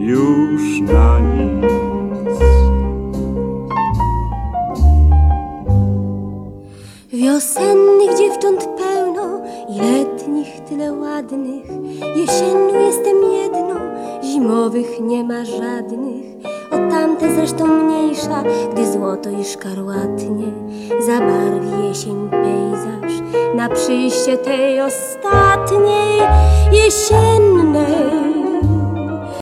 już na nic. Wiosennych dziewcząt pełno i letnich tyle ładnych. Jesienną jestem jedną, zimowych nie ma żadnych. O tamte zresztą mniejsza, gdy złoto i szkarłatnie zabarwi jesień pejzaż na przyjście tej ostatniej jesiennej